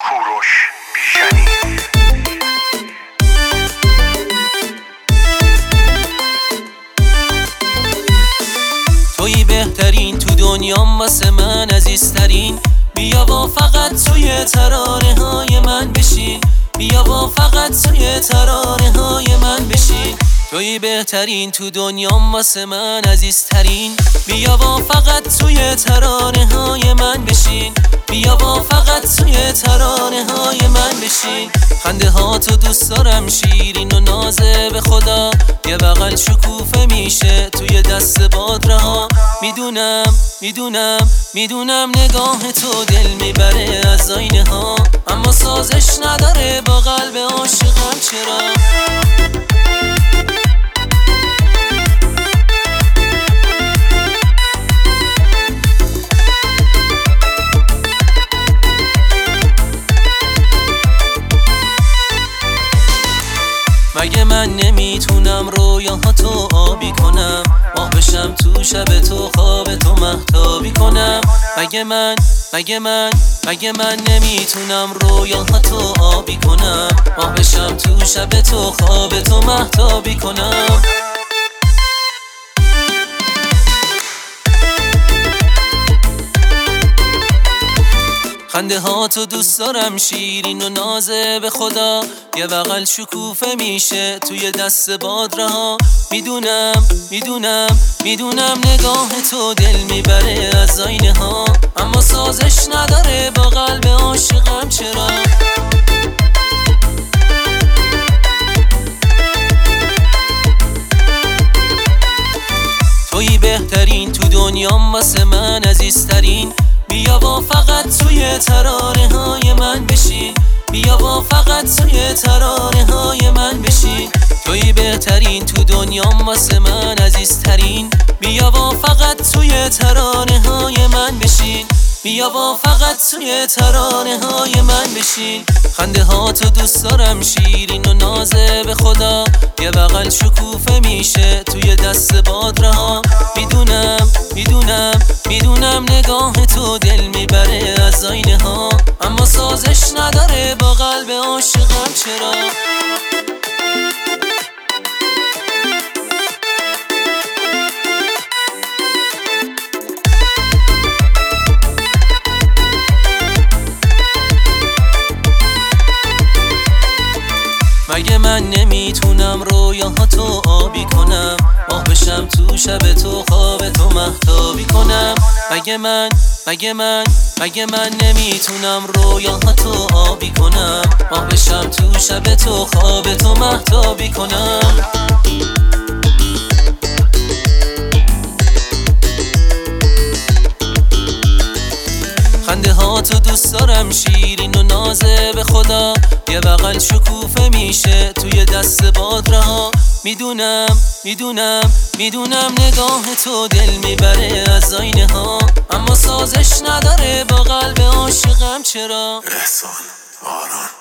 کوروش بیژنی. تویی بهترین تو دنیام واسه من عزیزترین. بیا با فقط توی ترانه های من بشین، بیا با فقط توی ترانه های من بشین. تویی بهترین تو دنیام واسه من عزیزترین. بیا با فقط توی ترانه های من بشین، بیا با فقط توی ترانه های من بشین. خنده ها تو دوست دارم، شیرین و نازه به خدا. یه بغل شکوفه میشه توی دست باد رها. میدونم میدونم میدونم نگاه تو دل میبره از آینه ها، اما سازش نداره با قلب عاشقم. چرا؟ مگه من نمیتونم رویاهاتو آبی کنم، ماه بشم تو شب تو، خواب تو مهتابی کنم. مگه من نمیتونم رویاهاتو آبی کنم، ماه بشم تو شب تو، خواب تو مهتابی کنم. خنده ها تو دوست دارم، شیرین و نازه به خدا. یه بغل شکوفه میشه توی دست باد رها. میدونم نگاه تو دل میبره از آینه ها، اما سازش نداره با قلب عاشقم. چرا؟ تویی بهترین تو دنیام واسه من عزیزترین. بیا با فقط توی ترانه های من بشین، بیا با فقط توی ترانه های من بشین. تویی بهترین تو دنیام واسه من عزیزترین. بیا با فقط توی ترانه های من بشین، بیا با فقط توی ترانه های من بشین. خنده ها تو دوست دارم، شیرین و نازه به خدا. یه بغل شکوفه میشه توی دست باد رها. میدونم نگاه تو دل میبره از آینه ها، اما سازش نداره با قلب عاشقم. چرا؟ مگه من نمیتونم رویاهاتو آبی کنم، ماه بشم تو شب تو، خواب تو مهتابی کنم. مگه من نمیتونم رویاهاتو آبی کنم، ماه بشم تو شب تو، خواب تو مهتابی کنم. خنده ها تو دوست دارم، شیرین و نازه به خدا. یه بغل شکوفه میشه توی دست باد رها. میدونم نگاه تو دل میبره از آینه ها، اما سازش نداره با قلب عاشقم. چرا؟ احسان آران